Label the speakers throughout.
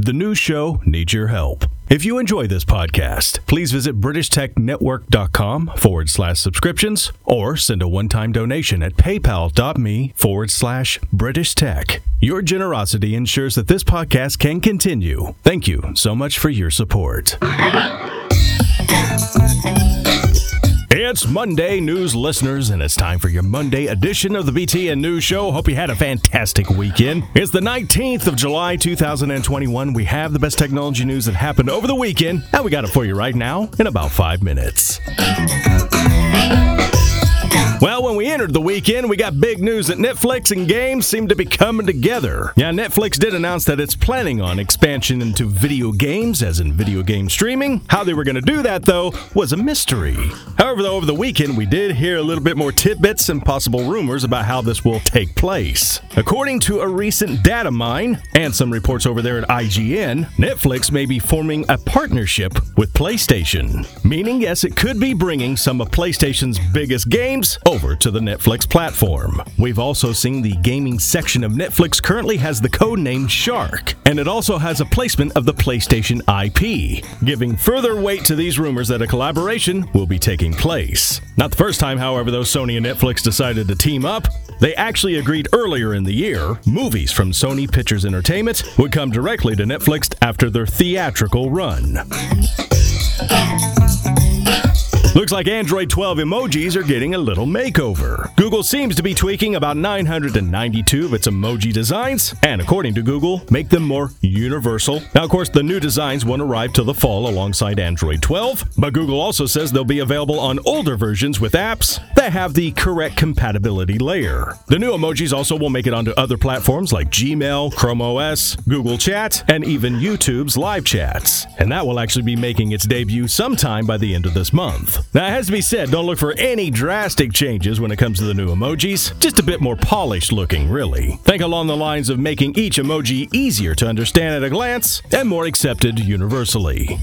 Speaker 1: The new show needs your help. If you enjoy this podcast, please visit BritishTechNetwork.com/subscriptions or send a one-time donation at PayPal.me/BritishTech. Your generosity ensures that this podcast can continue. Thank you so much for your support. It's Monday, news listeners, and it's time for your Monday edition of the BTN News Show. Hope you had a fantastic weekend. It's the 19th of July, 2021. We have the best technology news that happened over the weekend, and we got it for you right now in about 5 minutes. Well, when we entered the weekend, we got big news that Netflix and games seem to be coming together. Yeah, Netflix did announce that it's planning on expansion into video games, as in video game streaming. How they were going to do that, though, was a mystery. However, though, over the weekend, we did hear a little bit more tidbits and possible rumors about how this will take place. According to a recent data mine and some reports over there at IGN, Netflix may be forming a partnership with PlayStation. Meaning, yes, it could be bringing some of PlayStation's biggest games over to the Netflix platform. We've also seen the gaming section of Netflix currently has the code name Shark, and it also has a placement of the PlayStation IP, giving further weight to these rumors that a collaboration will be taking place. Not the first time, however, though Sony and Netflix decided to team up. They actually agreed earlier in the year movies from Sony Pictures Entertainment would come directly to Netflix after their theatrical run. Looks like Android 12 emojis are getting a little makeover. Google seems to be tweaking about 992 of its emoji designs, and according to Google, make them more universal. Now, of course, the new designs won't arrive till the fall alongside Android 12, but Google also says they'll be available on older versions with apps that have the correct compatibility layer. The new emojis also will make it onto other platforms like Gmail, Chrome OS, Google Chat, and even YouTube's live chats. And that will actually be making its debut sometime by the end of this month. Now, it has to be said, don't look for any drastic changes when it comes to the new emojis. Just a bit more polished looking, really. Think along the lines of making each emoji easier to understand at a glance and more accepted universally.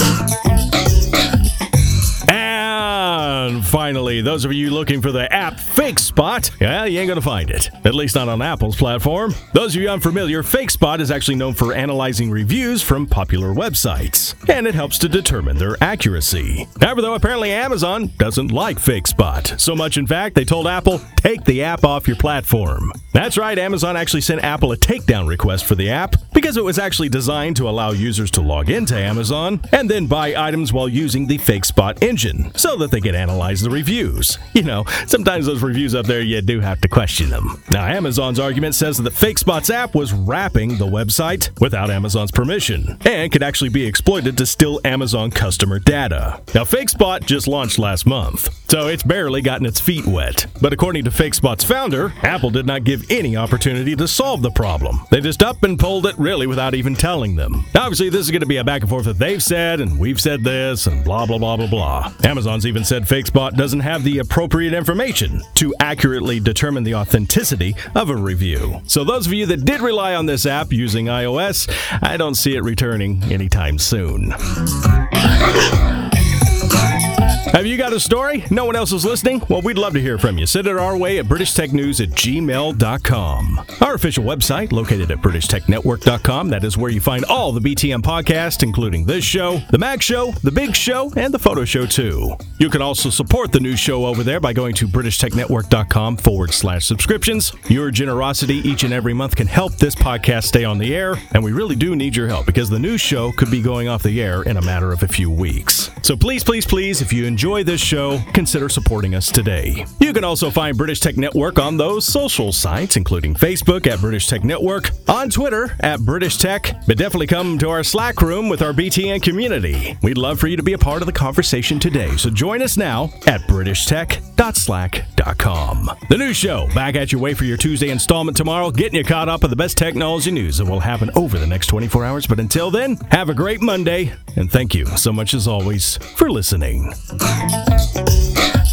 Speaker 1: And finally, those of you looking for the app FakeSpot, yeah, you ain't gonna find it. At least not on Apple's platform. Those of you unfamiliar, FakeSpot is actually known for analyzing reviews from popular websites, and it helps to determine their accuracy. However, though, apparently Amazon doesn't like FakeSpot. So much, in fact, they told Apple, take the app off your platform. That's right, Amazon actually sent Apple a takedown request for the app because it was actually designed to allow users to log into Amazon and then buy items while using the FakeSpot engine so that they could analyze the reviews. You know, sometimes those reviews up there, you do have to question them. Now, Amazon's argument says that FakeSpot's app was wrapping the website without Amazon's permission and could actually be exploited to steal Amazon customer data. Now, FakeSpot just launched last month, so it's barely gotten its feet wet. But according to FakeSpot's founder, Apple did not give any opportunity to solve the problem. They just up and pulled it really without even telling them. Now, obviously, this is going to be a back and forth that they've said and we've said this and blah, blah, blah, blah, blah. Amazon's even said FakeSpot doesn't have the appropriate information to accurately determine the authenticity of a review. So those of you that did rely on this app using iOS, I don't see it returning anytime soon. Have you got a story? No one else is listening? Well, we'd love to hear from you. Send it our way at BritishTechNews@gmail.com. Our official website, located at BritishTechNetwork.com. That is where you find all the BTN podcasts, including this show, the Mag Show, the Big Show, and the Photo Show, too. You can also support the new show over there by going to BritishTechNetwork.com/subscriptions. Your generosity each and every month can help this podcast stay on the air, and we really do need your help because the new show could be going off the air in a matter of a few weeks. So please, please, please, if you enjoy this show, consider supporting us today. You can also find British Tech Network on those social sites, including Facebook at British Tech Network, on Twitter at British Tech, but definitely come to our Slack room with our BTN community. We'd love for you to be a part of the conversation today, so join us now at BritishTech.slack.com. The new show, back at your way for your Tuesday installment tomorrow, getting you caught up with the best technology news that will happen over the next 24 hours. But until then, have a great Monday, and thank you so much as always for listening.